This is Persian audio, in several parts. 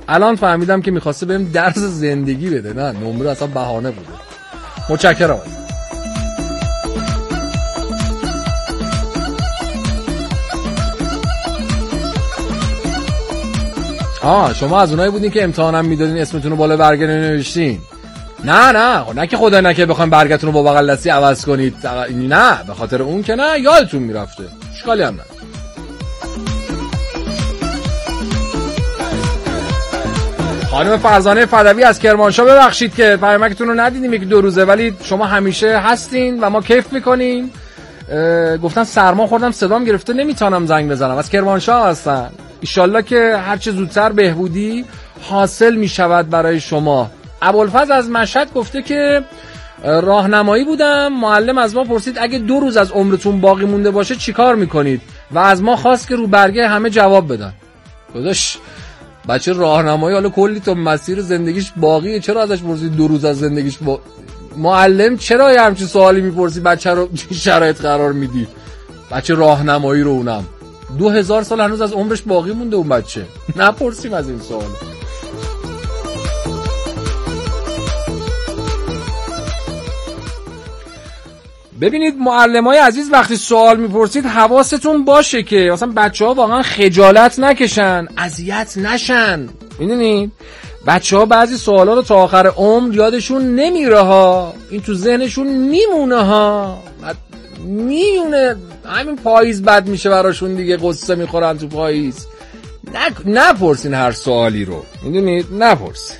الان فهمیدم که میخواسته بهم درس زندگی بده. نه نمره اصلا بهانه بوده. متشکرم. شما از اونایی بودین که امتحانم میدادین اسمتون رو بالا برگه نوشتین؟ نه که خدا نکنه بخواید برگتون رو با بغل دستی عوض کنید. نه به خاطر اون که نه، یادتون میرفته. اشکالی هم نه. خانم فرزانه فدوی از کرمانشاه، ببخشید که پیامکتون رو ندیدیم یک دو روزه، ولی شما همیشه هستین و ما کیف میکنیم. گفتن سرما خوردم صدام گرفته نمیتونم زنگ بزنم. از کرمانشاه هستن. ایشالله که هرچه زودتر بهبودی حاصل میشود برای شما. ابوالفضل از مشهد گفته که راهنمایی بودم، معلم از ما پرسید اگه 2 روز از عمرتون باقی مونده باشه چیکار میکنید و از ما خواست که رو برگه همه جواب بدن. داداش بچه راهنمایی حالا کلی تو مسیر زندگیش باقیه، چرا ازش پرسید 2 روز از زندگیش معلم چرا همچین سوالی میپرسی؟ بچه رو شرایط قرار میدی؟ بچه راهنمایی رو اونم 2000 سال هنوز از عمرش باقی مونده اون بچه. نپرسیم از این سوال. ببینید معلمای عزیز، وقتی سوال میپرسید حواستون باشه که مثلا بچه‌ها واقعا خجالت نکشن، اذیت نشن. میدونید بچه‌ها بعضی سوالا رو تا آخر عمر یادشون نمیره ها، این تو ذهنشون میمونه ها. میونه همین پاییز بد میشه براشون دیگه، قصه میخورن تو پاییز. نپرسین هر سوالی رو، میدونید نپرسین.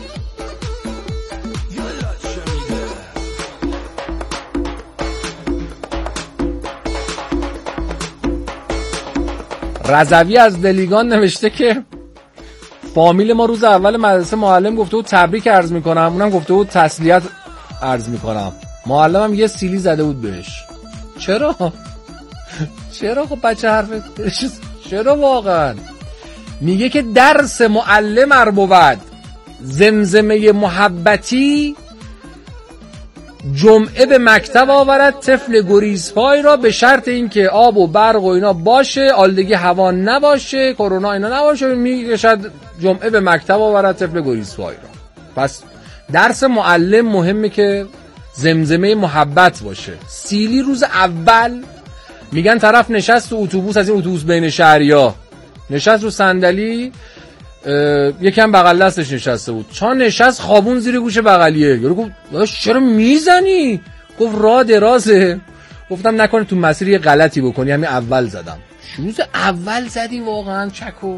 رضوی از دلیگان نوشته که فامیل ما روز اول مدرسه معلم گفته بود تبریک عرض میکنم، اونم گفته بود تسلیت عرض میکنم. معلمم یه سیلی زده بود بهش. چرا خب بچه حرفه چرا واقعا؟ میگه که درس معلم ار بود زمزمه محبتی، جمعه به مکتب آورد طفل گریزپای را، به شرط اینکه آب و برق و اینا باشه، آلودگی هوا نباشه، کرونا اینا نباشه. میگه شاید جمعه به مکتب آورد طفل گریزپای را. پس درس معلم مهمه که زمزمه محبت باشه. سیلی روز اول میگن طرف نشست تو اتوبوس، از این اتوبوس بین شهریا، نشست رو صندلی، یکم بغل دستش نشسته بود، چون نشست خوابون زیر گوش بغلیه. یارو گفت چرا میزنی؟ گفت راه درازه. گفتم نکنه تو مسیر یه غلطی بکنی، همین اول زدم. روز اول زدی واقعا چکو.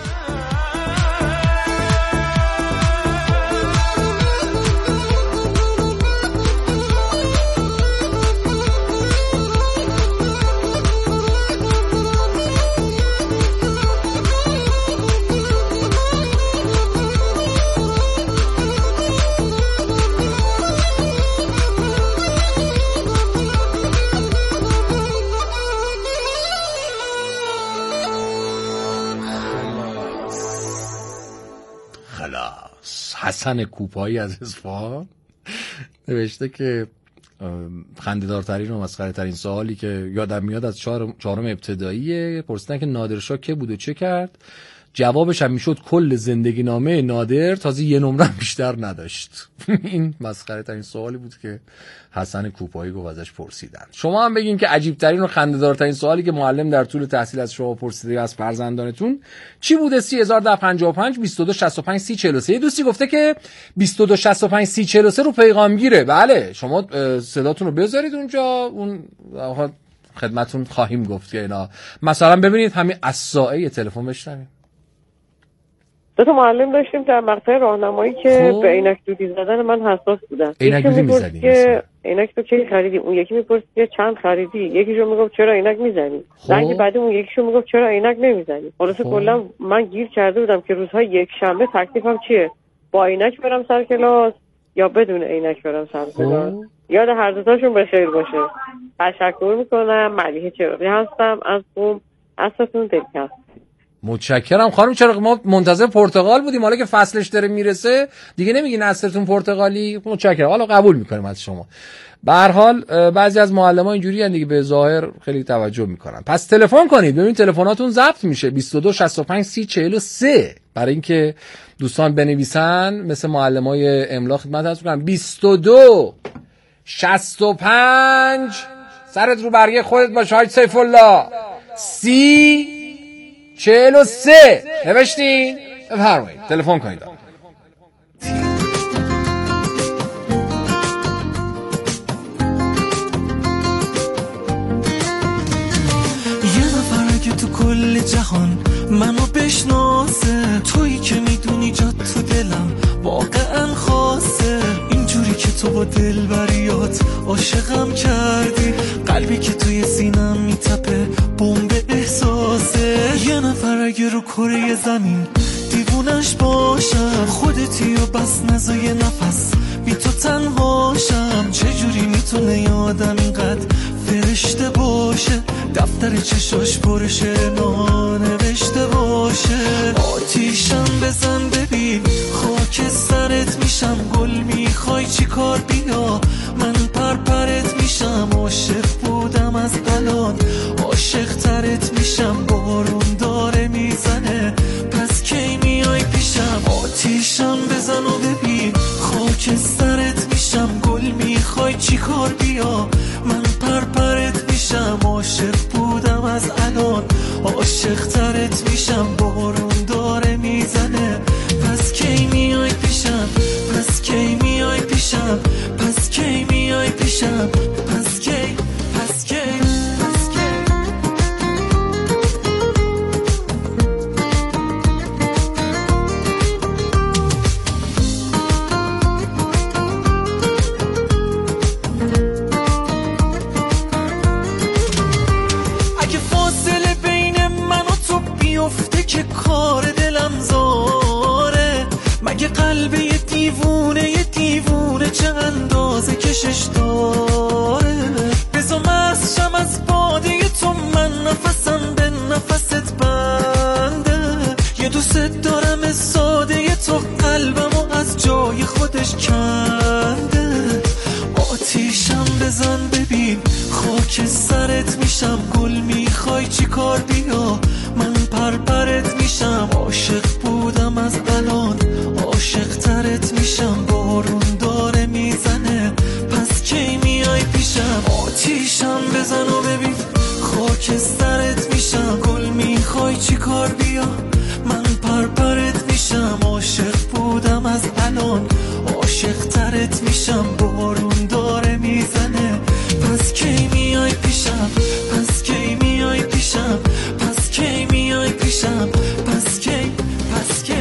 حسن کوپایی از اصفهان نوشته که خنده‌دارترین و مسخره‌ترین سوالی که یادم میاد از چهارم ابتداییه. پرسیدن که نادرشاه که بود و چه کرد؟ جوابش هم میشد کل زندگی نامه نادر، تازه یه نمره بیشتر نداشت. این مسخره ترین سوالی بود که حسن کوپایی گفت ازش پرسیدن. شما هم بگین که عجیب ترین و خنده دارترین سوالی که معلم در طول تحصیل از شما پرسیده از فرزندانتون چی بوده؟ 3055 2265 3043. یه دوستی گفته که 2265 3043 رو پیغامگیره. بله شما صداتون رو بذارید اونجا، اون خدمتتون خواهیم گفت که اینا. مثلا ببینید همین الساعه تلفن بشنویم. دو تا معلم داشتیم در مقطع راهنمایی که به عینک دودی زدن من حساس بودن. عینک دودی می‌زدی که عینک تو کی خریدی؟ اون یکی میپرسید که چند خریدی؟ یکیشو میگفت چرا عینک میزنی؟ زنگ بعدی اون یکیشو میگفت چرا عینک نمیزنی؟ خلاص کلا من گیر کرده بودم که روزهای یک شنبه تکلیفم چیه؟ با عینک برم سر کلاس یا بدون عینک برم سر کلاس؟ یاد هر دو تاشون بخیر باشه. تشکر میکنم. ملیحه چراغی هستم از قم. ازتون دلکش. متشکرم خانم. چرا ما منتظر پرتغال بودیم، حالا که فصلش داره میرسه دیگه نمیگی نصرتون پرتغالی؟ متشکرم، حالا قبول میکنیم از شما. به هر حال بعضی از معلمان اینجوری ان دیگه، به ظاهر خیلی توجه میکنن. پس تلفن کنید، ببین تلفناتون ضبط میشه. 22 65 30 43. برای اینکه دوستان بنویسن مثل معلمای املا خدمت کنم. 22 65 سرت رو برگه خودت باشه حاج سیف الله 30 43 نوشتین؟ بفرمایید تلفن کنید. تو کل جهان منو بشناسه، تویی که میدونی جات تو دلم واقعا خاصه، اینجوری که تو با دلبریات عاشقم کردی، قلبی که توی سینم میتپه بمب احساسه، یه نفر اگه رو کره زمین دیوونش باشم، خودتی و بس نزای نفس بی تو تنهاشم، چجوری میتونه یه آدم اینقدر فرشته باشه، دفتر چشاش پر شعر نوشته باشه، آتیشم بزن ببین خاک سرت میشم، گل میخوای چی کار بیا من پرپرت میشم، عاشق بودم از الان عاشق ترت میشم، بارون داره میزنه پس کی میای پیشم، آتیشم بزن و ببین خاک سرت میشم، گل میخوای چی کار بیا من پرپرت میشم، عاشق بودم از الان عاشق ترت میشم، بارون داره میزنه پس کی میای پیشم، پس کی میای پیشم، پس کی میای پیشم، پس کی پس کی پس کی. اگه فاصله بین من و تو بیفته که کار دلم زاره، مگه قلب یه دیوونه چه اندازه کشش داره، بزا مستشم از باده تو من نفسم به نفست بنده، یه دوست دارم ساده تو قلبمو از جای خودش کنده، آتیشم بزن ببین خاک سرت میشم، گل میخوای چی کار بیا من پرپرت میشم، عاشق بودم از الان عاشق ترت میشم، بارون داره میزنه پس کی میای پیشم، آتیشم بزن و ببین خاک سرت میشم، گل میخوای چی کار بیا من پرپرت میشم، عاشق بودم از الان عاشق ترت میشم، بارون داره میزنه پس کی میای پیشم، پس کی میای پیشم، پس کی میای پیشم، پس کی پس کی.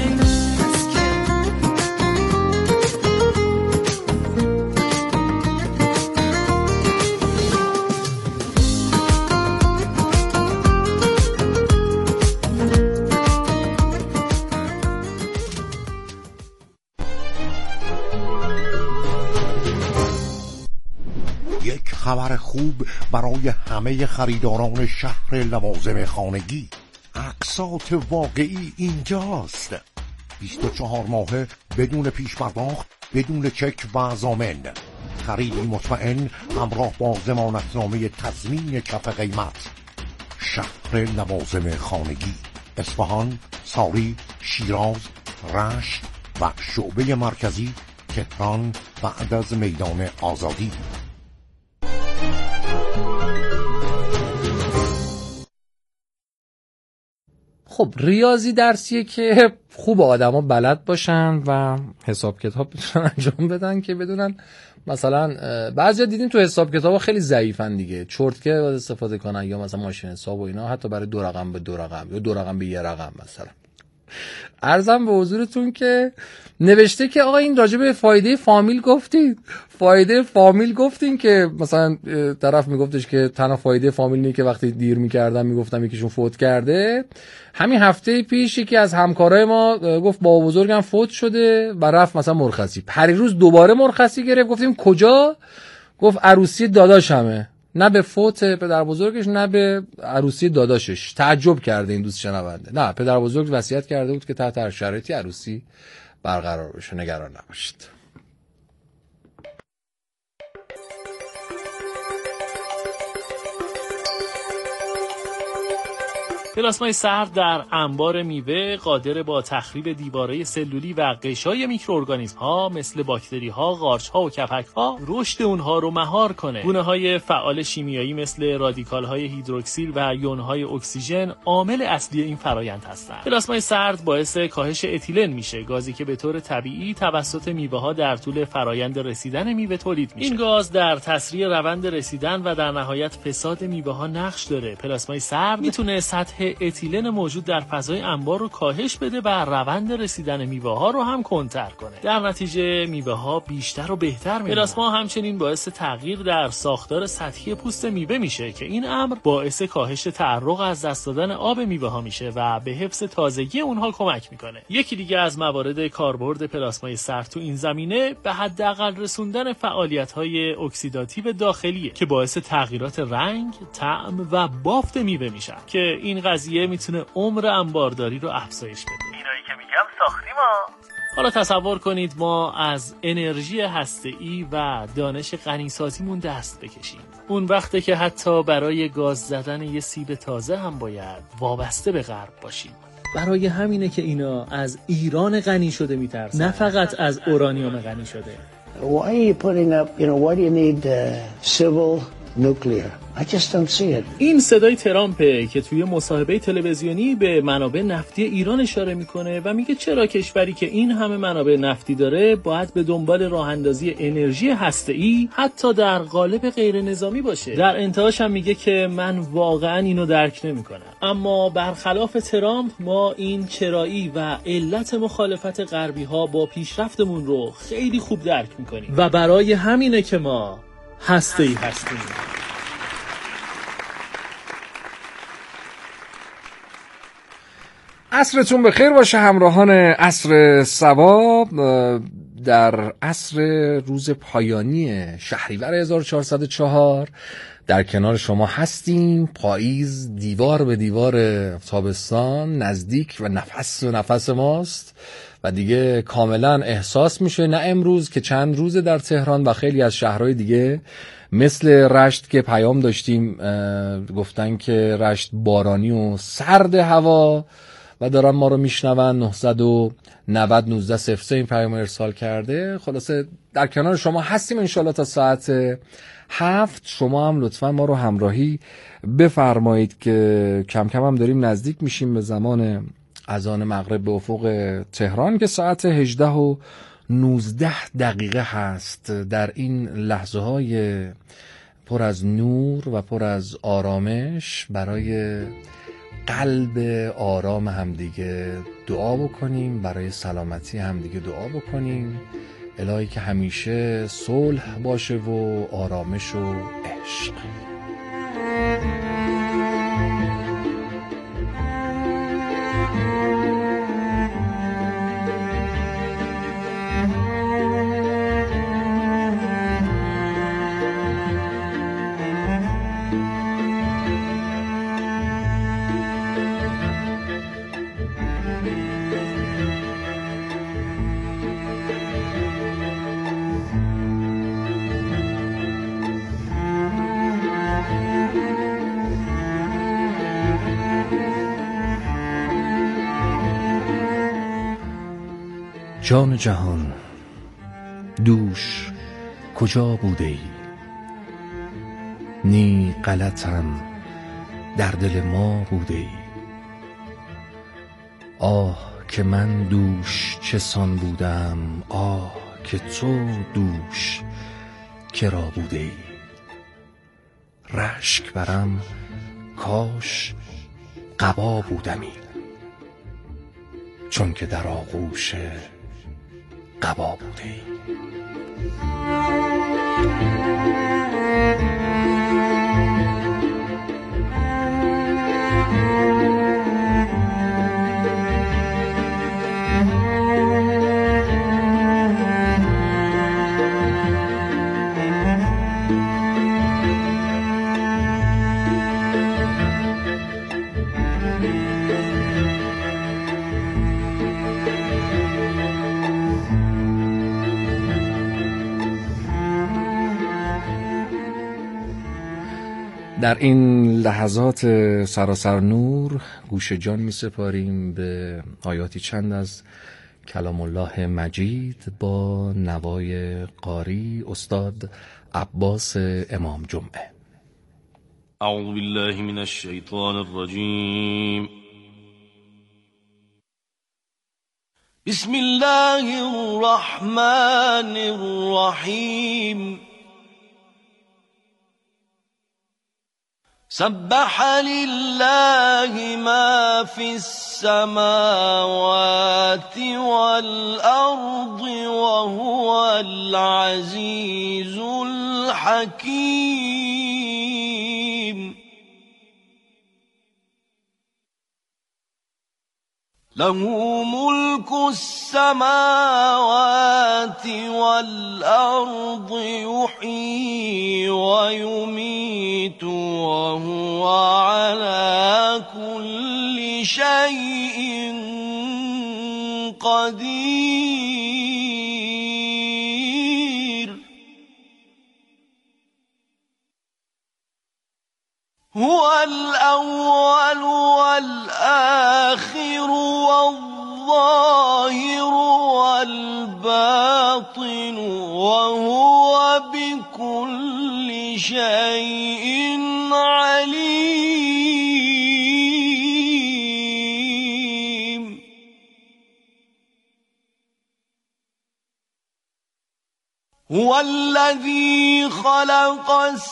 یک خبر خوب برای همه خریداران شهر لوازم خانگی. اقساط واقعی اینجاست. 24 ماهه بدون پیش پرداخت، بدون چک و ضامن. خریدی مطمئن همراه با ضمانتنامه تضمین کف قیمت. شهر لوازم خانگی، اصفهان، ساری، شیراز، رشت و شعبه مرکزی تهران بعد از میدان آزادی. خب ریاضی درسیه که خوب آدما بلد باشن و حساب کتاب بتونن انجام بدن که بدونن مثلا بعضیا دیدین تو حساب کتابا خیلی ضعیفن دیگه، چرتکه باید استفاده کنن یا مثلا ماشین حساب و اینا، حتی برای 2 رقم به 2 رقم یا 2 رقم به 1 رقم مثلا. عرضم به حضورتون که نوشته که آقا این راجع به فایده فامیل گفتید، فایده فامیل گفتین که مثلا طرف میگفتش که تنها فایده فامیل اینه که وقتی دیر میکردم میگفتم یکیشون فوت کرده. همین هفته پیش یکی از همکارای ما گفت بابا بزرگم فوت شده و رفت مثلا مرخصی، پریروز دوباره مرخصی گرفت. گفتیم کجا؟ گفت عروسی داداشمه، نه به فوت پدر بزرگش نه به عروسی داداشش. تعجب کرده این دوست شنونده. نه، پدر بزرگ وصیت کرده بود که تحت هر شرایطی عروسی برقرار بشه، نگران نباشید. پلاسمای سرد در انبار میوه قادر با تخریب دیواره سلولی و غشای میکروارگانیسم‌ها مثل باکتری‌ها، قارچ‌ها و کپک‌ها رشد اونها رو مهار کنه. گونه‌های فعال شیمیایی مثل رادیکال‌های هیدروکسیل و یون‌های اکسیژن عامل اصلی این فرایند هستند. پلاسمای سرد باعث کاهش اتیلن میشه، گازی که به طور طبیعی توسط میوه‌ها در طول فرایند رسیدن میوه تولید میشه. این گاز در تسریع روند رسیدن و در نهایت فساد میوه‌ها نقش داره. پلاسمای سرد میتونه سطح اتیلن موجود در فضای انبار رو کاهش بده و روند رسیدن میوه‌ها رو هم کنتر کنه. در نتیجه میوه‌ها بیشتر و بهتر میمونن. پلاسما همچنین باعث تغییر در ساختار سطحی پوست میوه میشه که این امر باعث کاهش تعرق از دست دادن آب میوه‌ها میشه و به حفظ تازگی اونها کمک میکنه. یکی دیگه از موارد کاربرد پلاسمای سرد تو این زمینه به حداقل رسوندن فعالیت‌های اکسیداتیو داخلیه که باعث تغییرات رنگ، طعم و بافت میوه میشن که این قضیه میتونه عمر انبارداری رو افزایش بده. اینایی که میگم ساختیم ها. حالا تصور کنید ما از انرژی هسته‌ای و دانش غنی‌سازیمون دست بکشیم. اون وقته که حتی برای گاز زدن یه سیب تازه هم باید وابسته به غرب باشیم. برای همینه که اینا از ایران غنی شده میترسن، نه فقط از اورانیوم غنی شده. Why are you putting up, why do you need civil nuclear? I just don't see it. این صدای ترامپه که توی مصاحبه تلویزیونی به منابع نفتی ایران اشاره میکنه و میگه چرا کشوری که این همه منابع نفتی داره باید به دنبال راه اندازی انرژی هسته‌ای حتی در قالب غیر نظامی باشه. در انتهاش هم میگه که من واقعا اینو درک نمیکنم. اما برخلاف ترامپ ما این چرایی و علت مخالفت غربی ها با پیشرفتمون رو خیلی خوب درک میکنیم و برای همینه که ما هسته‌ای هستیم. عصرتون بخیر باشه همراهان عصر ثواب. در عصر روز پایانی شهریور 1404 در کنار شما هستیم. پاییز دیوار به دیوار تابستان نزدیک و نفس ماست و دیگه کاملا احساس میشه، نه امروز که چند روزه در تهران و خیلی از شهرهای دیگه مثل رشت که پیام داشتیم گفتن که رشت بارانی و سرد هوا و دارن ما رو میشنون. 990 1903 این پیام ارسال کرده. خلاصه در کنار شما هستیم انشالله تا ساعت 7. شما هم لطفا ما رو همراهی بفرمایید که کم کم هم داریم نزدیک میشیم به زمان اذان مغرب به افق تهران که ساعت 18 و 19 دقیقه هست. در این لحظه های پر از نور و پر از آرامش برای قلب آرام همدیگه دعا بکنیم، برای سلامتی همدیگه دعا بکنیم. الهی که همیشه صلح باشه و آرامش و عشق. جان جهان دوش کجا بوده ای؟ نی غلطم در دل ما بوده ای. آه که من دوش چه سان بودم، آه که تو دوش کرا بوده ای. رشک برم کاش قبا بودمی، چون که در آغوش قبا بوده ای. در این لحظات سراسر نور گوش جان می سپاریم به آیاتی چند از کلام الله مجید با نوای قاری استاد عباس امام جمعه. اعوذ بالله من الشیطان الرجیم. بسم الله الرحمن الرحیم. سبح لله ما في السماوات والأرض وهو العزيز الحكيم. له ملك السماوات والأرض يحيي ويميت وهو على كل شيء قدير. هو الأول والآخر والظاهر والباطن وهو بكل شيء عليم. هو الذي خلق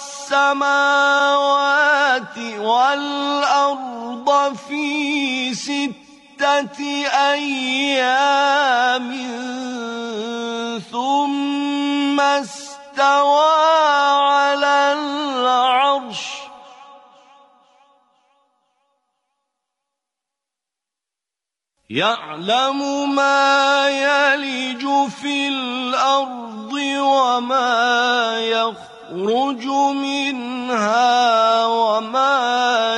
السماوات والأرض في 6 أيام ثم استوى على العرش. يعلم ما يلج في الأرض وما يخرج منها وما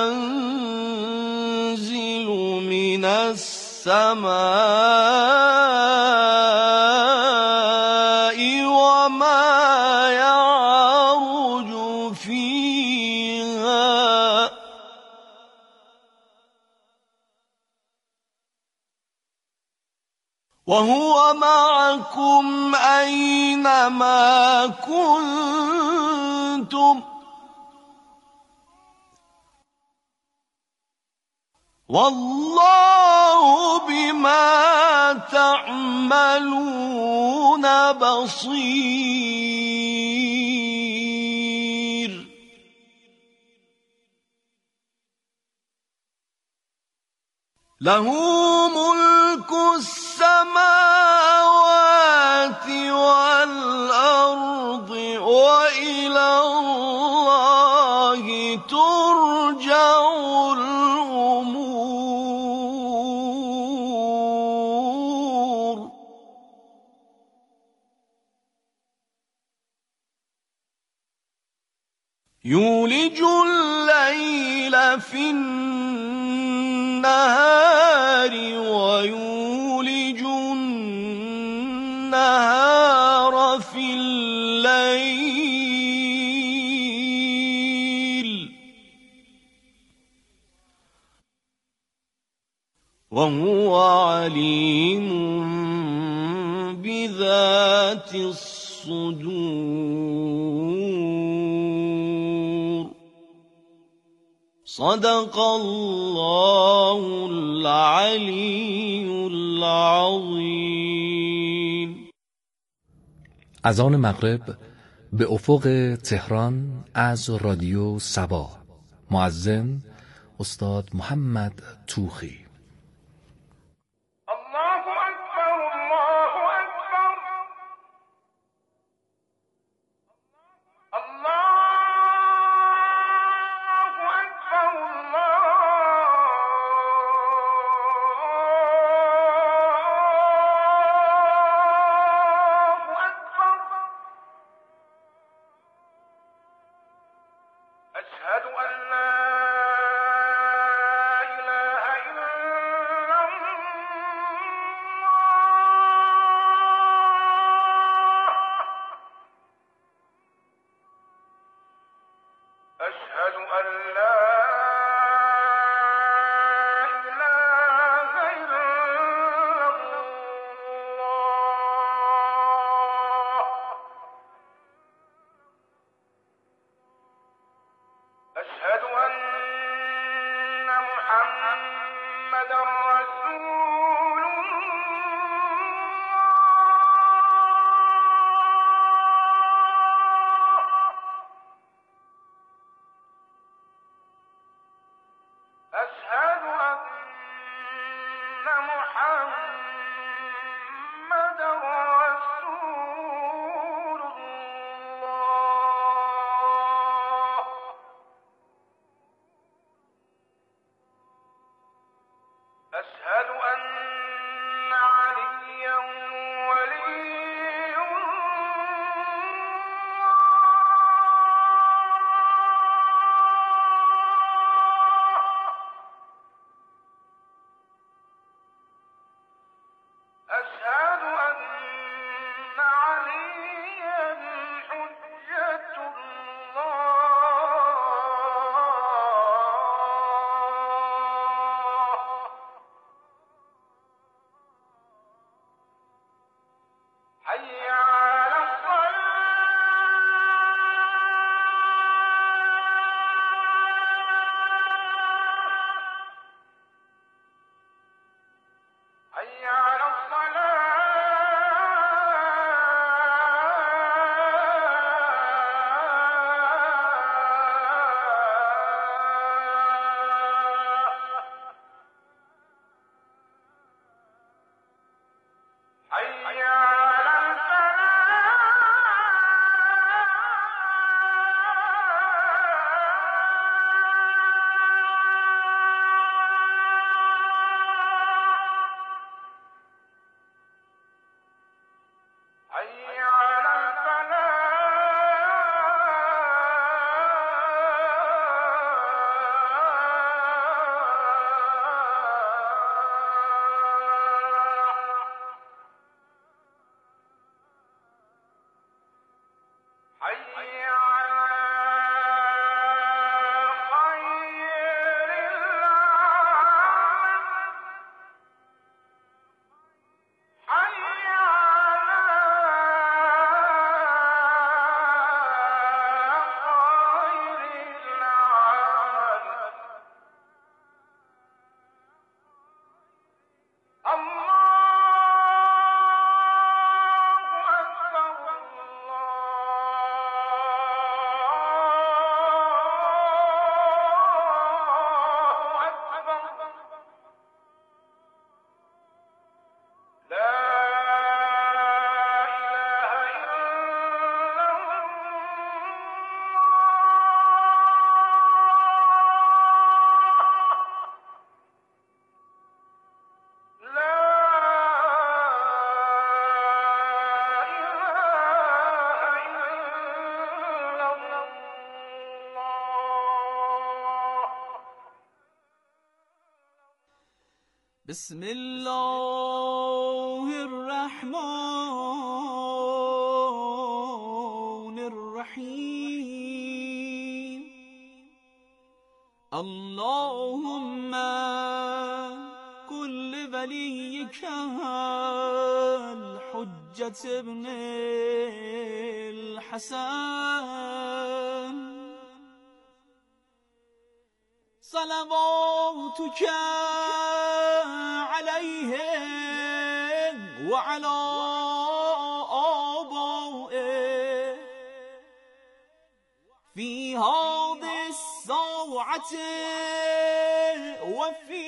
ينزل من السماء وما يعرج فيها. وهو معكم أينما كنتم والله بما تعملون بصير. له ملك السماوات والأرض وإلى الله ترجع الأمور. يولج الليل في النهار ويولج النهار في الليل وهو عليم بذات الصدور. صدق الله العلی العظیم. اذان مغرب به افق تهران از رادیو صبا. مؤذن استاد محمد توخی. أشهد أن لا إله إلا بسم الله الرحمن الرحیم اللهم كل وليك الحجة ابن الحسن صلواتك عليه وعلى آبائه في هذه الساعة وفي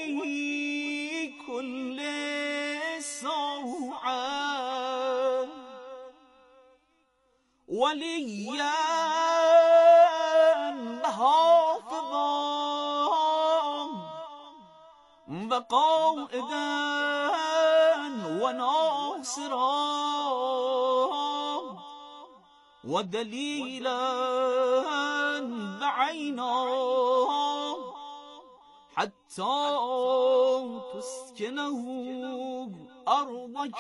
كل ساعة وليا وحافظا وقائدا وناصرا ودليلا بعينا حتى تسكنه أرضك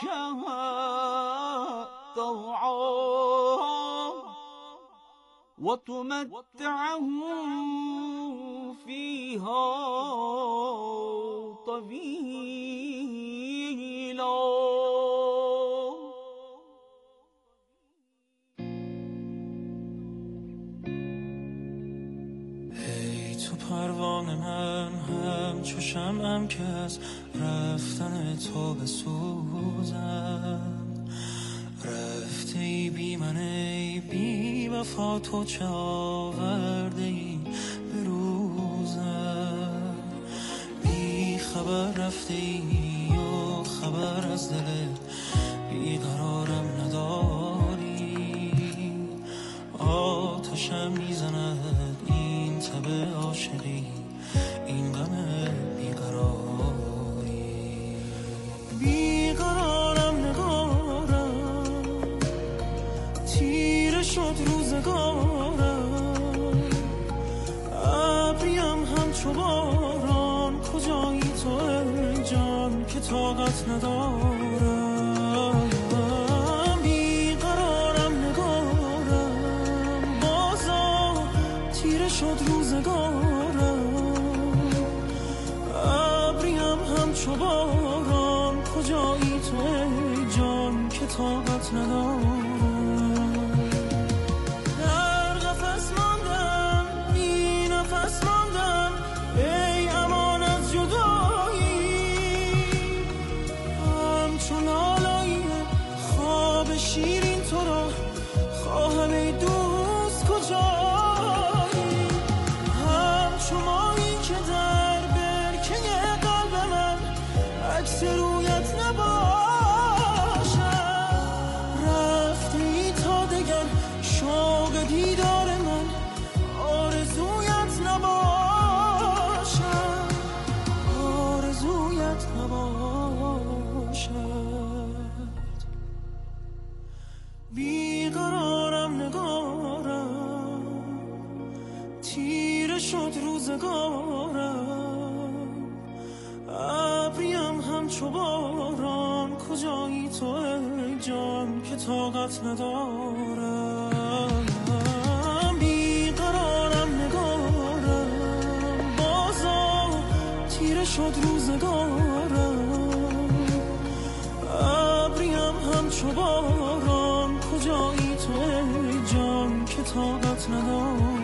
طوعا وتمتعه فيها طويلا. ای تو پروانه من همچو شمعم که از رفتن تو بسوزم، رفته ای بی من ای بی وفا، تو چه آورده ای به روزم، بی خبر رفته ای و خبر از دل بی قرارم نداری، آتشم میزند این تب عاشقی، این غم بیقراری، بیقرارم نگارم، تیره شد روزگارم، ابریم همچو باران، کجایی تو ای جان که طاقت ندارم، بیقرارم نگارم، بازا تیره شد روزگارم، ابریم همچو باران، کجایی تو ای جان که طاقت ندارم، در قفس ماندم بی نفس ماندم، ای امان از جدایی، همچون آلایی خواب شیرین تو را خواهم ای دوست کجایی، همچون ماهی که در برکه قلب من عکس رویت نباشد، که طاقت ندارم، بیقرارم نگارم، بازا تیره شد روزگارم، ابریم همچو باران، کجایی تو ای جان که طاقت ندارم.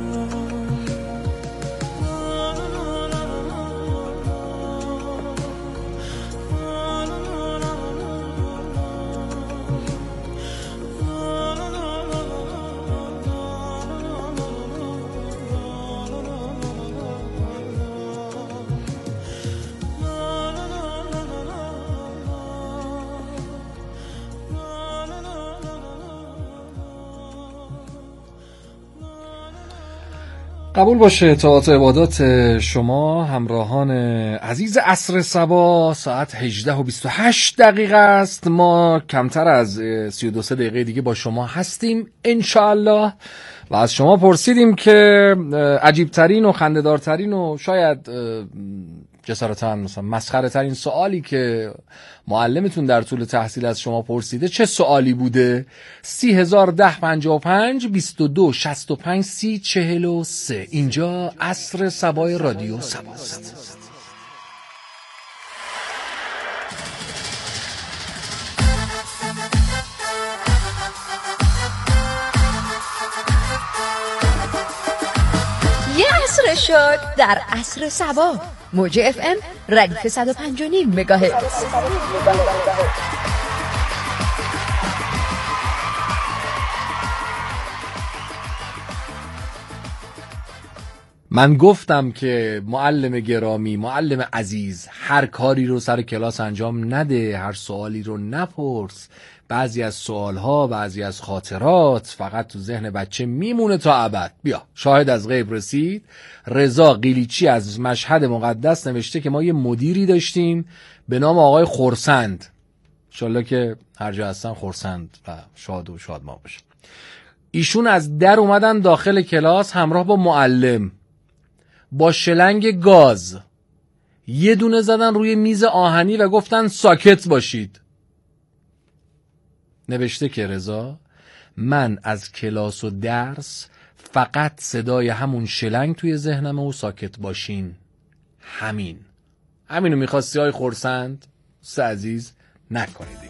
قبول باشه طاعات و عبادات شما همراهان عزیز عصر صبا. ساعت 18:28 است. ما کمتر از 32 دقیقه دیگه با شما هستیم انشاءالله و از شما پرسیدیم که عجیبترین و خنده‌دارترین و شاید جسارتاً مثلا مسخره ترین سوالی که معلمتون در طول تحصیل از شما پرسیده چه سوالی بوده؟ 301055 22 65 30 43. اینجا عصر صبای رادیو صباست. یه عصر شد در عصر صبا. موج اف ام ردیف 105.5 مگاهرتز. من گفتم که معلم گرامی، معلم عزیز، هر کاری رو سر کلاس انجام نده، هر سوالی رو نپرس. بعضی از سوالها، بعضی از خاطرات فقط تو ذهن بچه میمونه تا ابد. بیا شاهد از غیب رسید. رضا قیلیچی از مشهد مقدس نوشته که ما یه مدیری داشتیم به نام آقای خورسند. انشالله که هر جا هستن خورسند و شاد و شادمان باشه. ایشون از در اومدن داخل کلاس همراه با معلم با شلنگ گاز یه دونه زدن روی میز آهنی و گفتن ساکت باشید. نوشته که رضا من از کلاس و درس فقط صدای همون شلنگ توی ذهنم و ساکت باشین. همینو میخواستی های خورسند؟ عزیز نکنید این